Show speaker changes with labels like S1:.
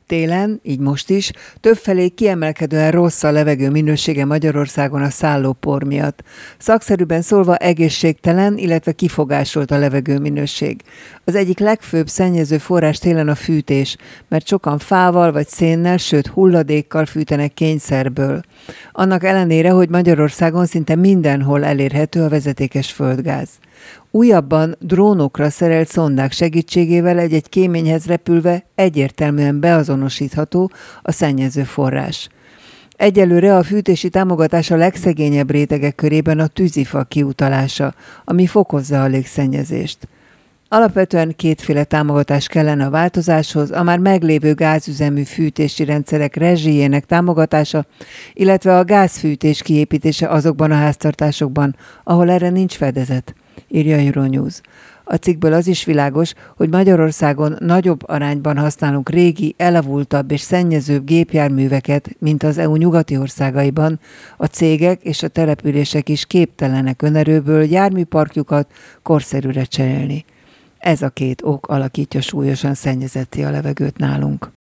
S1: Télen, így most is, többfelé kiemelkedően rossz a levegő minősége Magyarországon a szállópor miatt. Szakszerűben szólva egészségtelen, illetve kifogásolt a levegő minőség. Az egyik legfőbb szennyező forrás télen a fűtés, mert sokan fával vagy szénnel, sőt hulladékkal fűtenek kényszerből. Annak ellenére, hogy Magyarországon szinte mindenhol elérhető a vezetékes földgáz. Újabban drónokra szerelt szondák segítségével egy-egy kéményhez repülve egyértelműen beazonosítható a szennyező forrás. Egyelőre a fűtési támogatás a legszegényebb rétegek körében a tűzifa kiutalása, ami fokozza a légszennyezést. Alapvetően kétféle támogatás kellene a változáshoz, a már meglévő gázüzemű fűtési rendszerek rezsijének támogatása, illetve a gázfűtés kiépítése azokban a háztartásokban, ahol erre nincs fedezet, írja Euronews. A cikkből az is világos, hogy Magyarországon nagyobb arányban használunk régi, elavultabb és szennyezőbb gépjárműveket, mint az EU nyugati országaiban. A cégek és a települések is képtelenek önerőből járműparkjukat korszerűre cserélni. Ez a két ok alakítja súlyosan szennyezetté a levegőt nálunk.